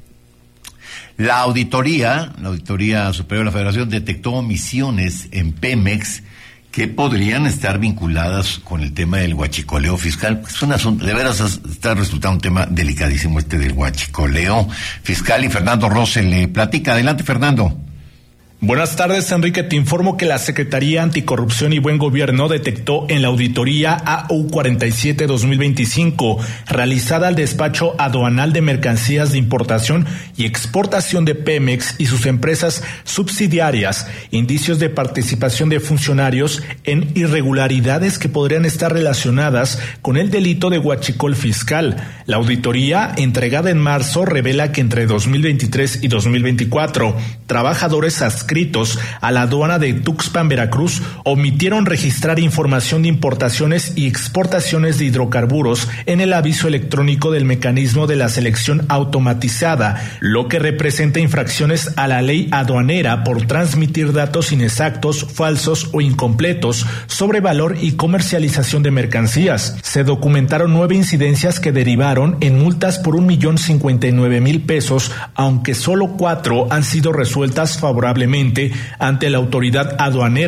la auditoría, la Auditoría Superior de la Federación detectó omisiones en Pemex que podrían estar vinculadas con el tema del huachicoleo fiscal. Es un asunto, de veras está resultando un tema delicadísimo este del huachicoleo fiscal, y Fernando Rose le platica. Adelante, Fernando. Buenas tardes, Enrique. Te informo que la Secretaría Anticorrupción y Buen Gobierno detectó en la auditoría A U cuarenta y siete guión dos mil veinticinco, realizada al despacho aduanal de mercancías de importación y exportación de Pemex y sus empresas subsidiarias, indicios de participación de funcionarios en irregularidades que podrían estar relacionadas con el delito de huachicol fiscal. La auditoría, entregada en marzo, revela que entre dos mil veintitrés y dos mil veinticuatro, trabajadores adscritos a la aduana de Tuxpan, Veracruz, omitieron registrar información de importaciones y exportaciones de hidrocarburos en el aviso electrónico del mecanismo de la selección automatizada, lo que representa infracciones a la ley aduanera por transmitir datos inexactos, falsos o incompletos sobre valor y comercialización de mercancías. Se documentaron nueve incidencias que derivaron en multas por un millón cincuenta y nueve mil pesos, aunque solo cuatro han sido resueltas favorablemente ante la autoridad aduanera.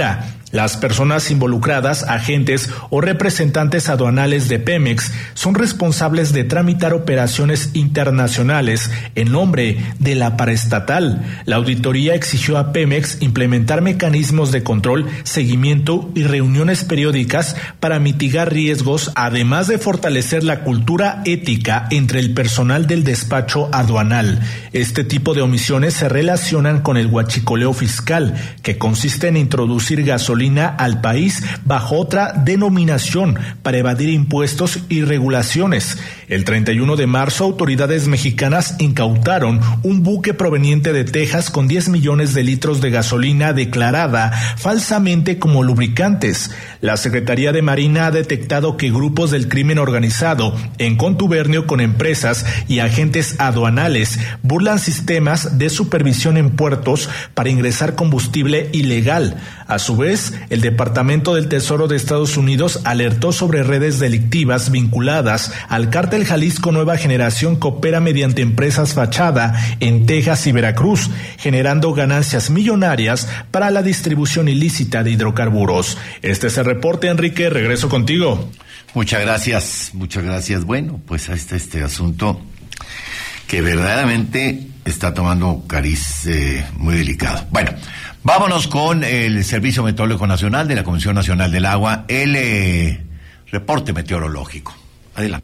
Las personas involucradas, agentes o representantes aduanales de Pemex, son responsables de tramitar operaciones internacionales en nombre de la paraestatal. La auditoría exigió a Pemex implementar mecanismos de control, seguimiento y reuniones periódicas para mitigar riesgos, además de fortalecer la cultura ética entre el personal del despacho aduanal. Este tipo de omisiones se relacionan con el huachicoleo fiscal, que consiste en introducir gasolina al país bajo otra denominación para evadir impuestos y regulaciones. El treinta y uno de marzo, autoridades mexicanas incautaron un buque proveniente de Texas con diez millones de litros de gasolina declarada falsamente como lubricantes. La Secretaría de Marina ha detectado que grupos del crimen organizado, en contubernio con empresas y agentes aduanales, burlan sistemas de supervisión en puertos para ingresar combustible ilegal. A su vez, el Departamento del Tesoro de Estados Unidos alertó sobre redes delictivas vinculadas al cártel Jalisco Nueva Generación que opera mediante empresas fachada en Texas y Veracruz, generando ganancias millonarias para la distribución ilícita de hidrocarburos. Este es el reporte, Enrique, regreso contigo. Muchas gracias, muchas gracias. Bueno, pues ahí está este asunto que verdaderamente está tomando cariz eh, muy delicado. Bueno, vámonos con el Servicio Meteorológico Nacional de la Comisión Nacional del Agua, el eh, reporte meteorológico. Adelante.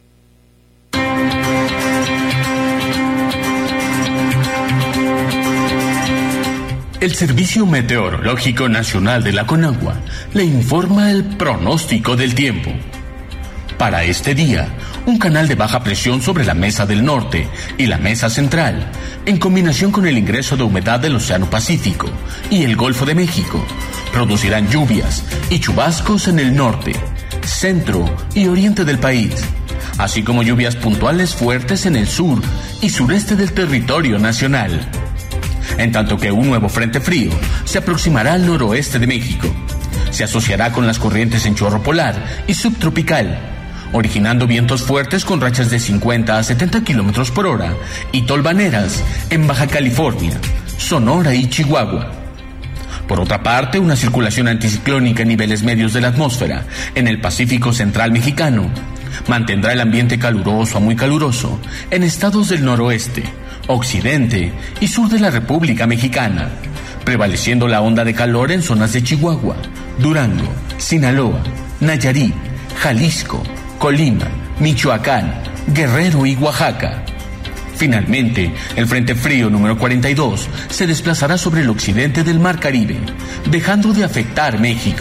El Servicio Meteorológico Nacional de la Conagua le informa el pronóstico del tiempo. Para este día, un canal de baja presión sobre la Mesa del Norte y la Mesa Central, en combinación con el ingreso de humedad del Océano Pacífico y el Golfo de México, producirán lluvias y chubascos en el norte, centro y oriente del país, así como lluvias puntuales fuertes en el sur y sureste del territorio nacional. En tanto que un nuevo frente frío se aproximará al noroeste de México. Se asociará con las corrientes en chorro polar y subtropical, originando vientos fuertes con rachas de cincuenta a setenta kilómetros por hora y tolvaneras en Baja California, Sonora y Chihuahua. Por otra parte, una circulación anticiclónica en niveles medios de la atmósfera en el Pacífico Central mexicano mantendrá el ambiente caluroso a muy caluroso en estados del noroeste, occidente y sur de la República Mexicana, prevaleciendo la onda de calor en zonas de Chihuahua, Durango, Sinaloa, Nayarit, Jalisco, Colima, Michoacán, Guerrero y Oaxaca. Finalmente, el Frente Frío número cuarenta y dos se desplazará sobre el occidente del Mar Caribe, dejando de afectar México.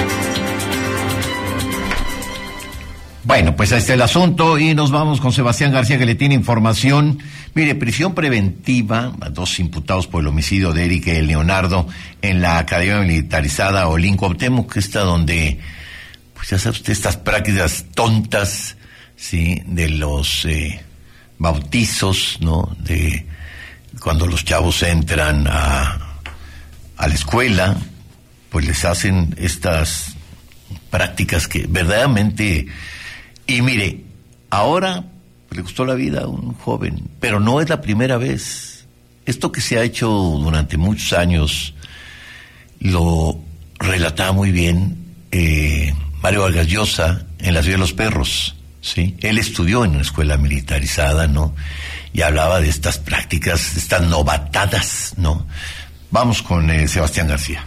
Bueno, pues ahí está el asunto y nos vamos con Sebastián García, que le tiene información. Mire, prisión preventiva a dos imputados por el homicidio de Eric Leonardo en la Academia Militarizada Olin Cuauhtémoc, que está donde, pues ya sabe usted, estas prácticas tontas, sí, de los eh, bautizos, ¿no? De cuando los chavos entran a, a la escuela, pues les hacen estas prácticas que verdaderamente... Y mire, ahora le costó la vida a un joven, pero no es la primera vez. Esto que se ha hecho durante muchos años lo relataba muy bien eh, Mario Vargas Llosa en La Ciudad de los Perros, ¿sí? Él estudió en una escuela militarizada, ¿no? Y hablaba de estas prácticas, de estas novatadas, ¿no? Vamos con eh, Sebastián García.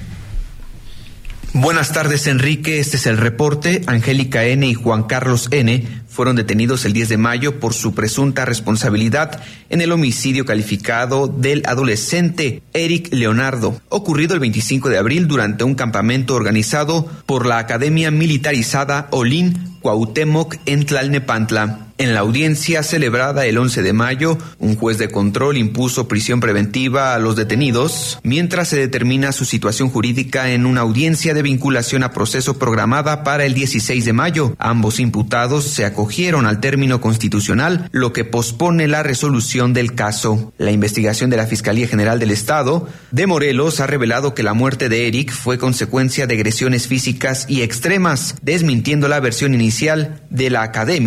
Buenas tardes, Enrique. Este es el reporte. Angélica N. y Juan Carlos N. fueron detenidos el diez de mayo por su presunta responsabilidad en el homicidio calificado del adolescente Eric Leonardo, ocurrido el veinticinco de abril durante un campamento organizado por la Academia Militarizada Olin Cuauhtémoc en Tlalnepantla. En la audiencia celebrada el once de mayo, un juez de control impuso prisión preventiva a los detenidos, mientras se determina su situación jurídica en una audiencia de vinculación a proceso programada para el dieciséis de mayo. Ambos imputados se acogieron al término constitucional, lo que pospone la resolución del caso. La investigación de la Fiscalía General del Estado de Morelos ha revelado que la muerte de Eric fue consecuencia de agresiones físicas y extremas, desmintiendo la versión inicial de la academia,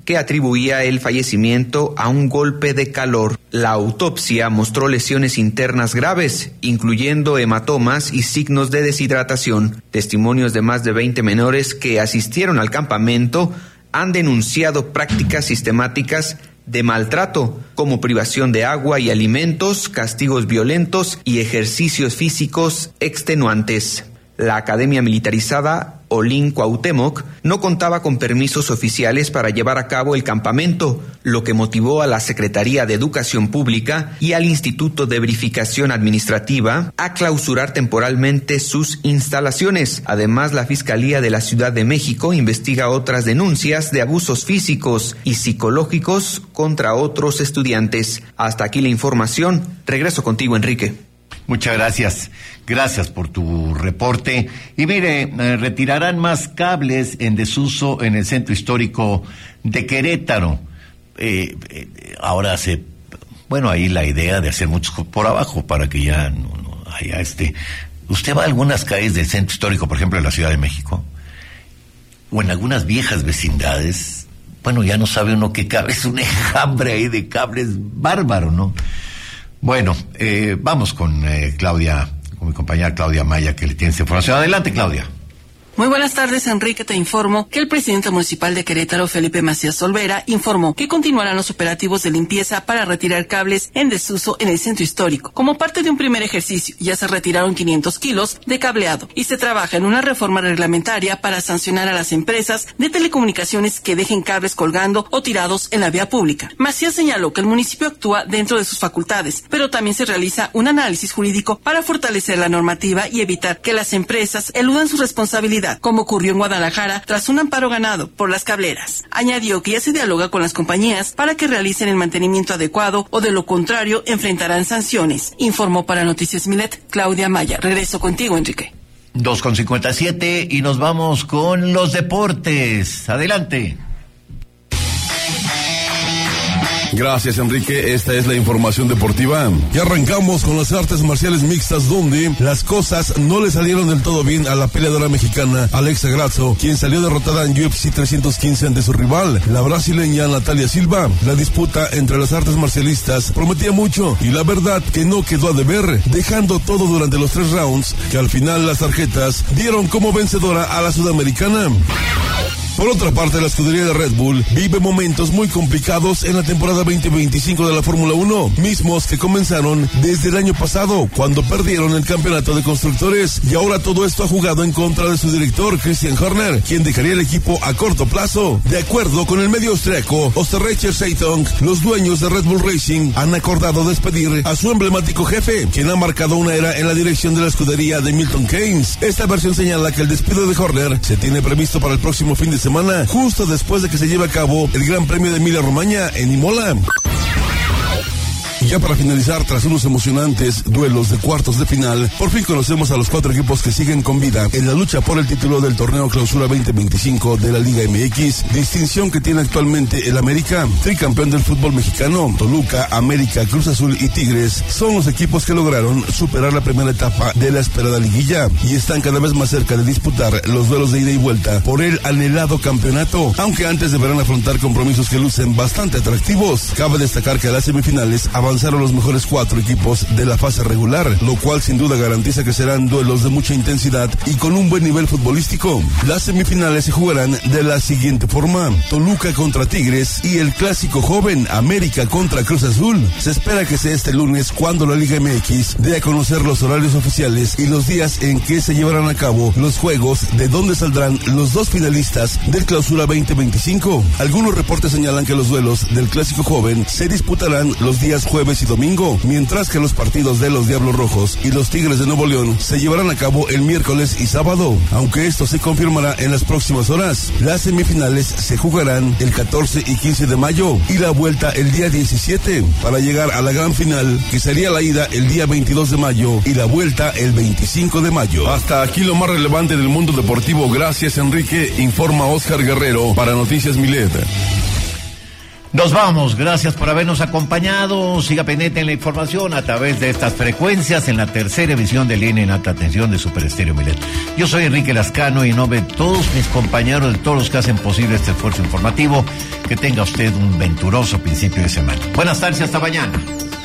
que atribuía el fallecimiento a un golpe de calor. La autopsia mostró lesiones internas graves, incluyendo hematomas y signos de deshidratación. Testimonios de más de veinte menores que asistieron al campamento han denunciado prácticas sistemáticas de maltrato, como privación de agua y alimentos, castigos violentos y ejercicios físicos extenuantes. La Academia Militarizada Olin Cuauhtémoc no contaba con permisos oficiales para llevar a cabo el campamento, lo que motivó a la Secretaría de Educación Pública y al Instituto de Verificación Administrativa a clausurar temporalmente sus instalaciones. Además, la Fiscalía de la Ciudad de México investiga otras denuncias de abusos físicos y psicológicos contra otros estudiantes. Hasta aquí la información. Regreso contigo, Enrique. Muchas gracias. Gracias por tu reporte. Y mire, eh, retirarán más cables en desuso en el centro histórico de Querétaro. Eh, eh, ahora se, bueno, ahí la idea de hacer muchos por abajo para que ya no, no haya este. Usted va a algunas calles del centro histórico, por ejemplo, en la Ciudad de México, o en algunas viejas vecindades. Bueno, ya no sabe uno qué cable, es un enjambre ahí de cables bárbaro, ¿no? Bueno, eh, vamos con eh, Claudia, con mi compañera Claudia Maya, que le tiene esta información. Adelante, Claudia. Muy buenas tardes, Enrique. Te informo que el presidente municipal de Querétaro, Felipe Macías Olvera, informó que continuarán los operativos de limpieza para retirar cables en desuso en el centro histórico. Como parte de un primer ejercicio, ya se retiraron quinientos kilos de cableado y se trabaja en una reforma reglamentaria para sancionar a las empresas de telecomunicaciones que dejen cables colgando o tirados en la vía pública. Macías señaló que el municipio actúa dentro de sus facultades, pero también se realiza un análisis jurídico para fortalecer la normativa y evitar que las empresas eludan su responsabilidad, como ocurrió en Guadalajara tras un amparo ganado por las cableras. Añadió que ya se dialoga con las compañías para que realicen el mantenimiento adecuado o de lo contrario enfrentarán sanciones. Informó para Noticias Milet Claudia Maya. Regreso contigo, Enrique. dos con cincuenta y siete y nos vamos con los deportes. Adelante. Gracias, Enrique. Esta es la información deportiva. Y arrancamos con las artes marciales mixtas, donde las cosas no le salieron del todo bien a la peleadora mexicana Alexa Grasso, quien salió derrotada en U F C trescientos quince ante su rival, la brasileña Natalia Silva. La disputa entre las artes marcialistas prometía mucho y la verdad que no quedó a deber, dejando todo durante los tres rounds, que al final las tarjetas dieron como vencedora a la sudamericana. Por otra parte, la escudería de Red Bull vive momentos muy complicados en la temporada veinte veinticinco de la Fórmula uno, mismos que comenzaron desde el año pasado, cuando perdieron el campeonato de constructores, y ahora todo esto ha jugado en contra de su director, Christian Horner, quien dejaría el equipo a corto plazo. De acuerdo con el medio austriaco Österreicher Zeitung, los dueños de Red Bull Racing han acordado despedir a su emblemático jefe, quien ha marcado una era en la dirección de la escudería de Milton Keynes. Esta versión señala que el despido de Horner se tiene previsto para el próximo fin de semana, justo después de que se lleve a cabo el Gran Premio de Emilia-Romagna en Imola. Y ya para finalizar, tras unos emocionantes duelos de cuartos de final, por fin conocemos a los cuatro equipos que siguen con vida en la lucha por el título del torneo Clausura veinte veinticinco de la Liga M X, distinción que tiene actualmente el América, tricampeón del fútbol mexicano. Toluca, América, Cruz Azul y Tigres son los equipos que lograron superar la primera etapa de la esperada liguilla y están cada vez más cerca de disputar los duelos de ida y vuelta por el anhelado campeonato, aunque antes deberán afrontar compromisos que lucen bastante atractivos. Cabe destacar que a las semifinales avanzaron los mejores cuatro equipos de la fase regular, lo cual sin duda garantiza que serán duelos de mucha intensidad y con un buen nivel futbolístico. Las semifinales se jugarán de la siguiente forma: Toluca contra Tigres y el clásico joven América contra Cruz Azul. Se espera que sea este lunes cuando la Liga M X dé a conocer los horarios oficiales y los días en que se llevarán a cabo los juegos, de donde saldrán los dos finalistas del Clausura veinte veinticinco. Algunos reportes señalan que los duelos del clásico joven se disputarán los días jueves y domingo, mientras que los partidos de los Diablos Rojos y los Tigres de Nuevo León se llevarán a cabo el miércoles y sábado, aunque esto se confirmará en las próximas horas. Las semifinales se jugarán el catorce y quince de mayo y la vuelta el día diecisiete, para llegar a la gran final, que sería la ida el día veintidós de mayo y la vuelta el veinticinco de mayo. Hasta aquí lo más relevante del mundo deportivo. Gracias, Enrique. Informa Oscar Guerrero para Noticias Milet. Nos vamos, gracias por habernos acompañado. Siga pendiente en la información a través de estas frecuencias en la tercera emisión de Línea en Alta Tensión de Super Estéreo Milet. Yo soy Enrique Lascano y en nombre de todos mis compañeros, de todos los que hacen posible este esfuerzo informativo, que tenga usted un venturoso principio de semana. Buenas tardes y hasta mañana.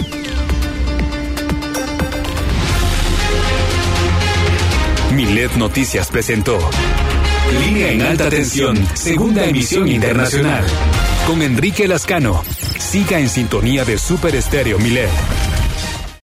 Milet Noticias presentó Línea en Alta Tensión, segunda emisión internacional. Con Enrique Lascano. Siga en sintonía de Super Estéreo Milet.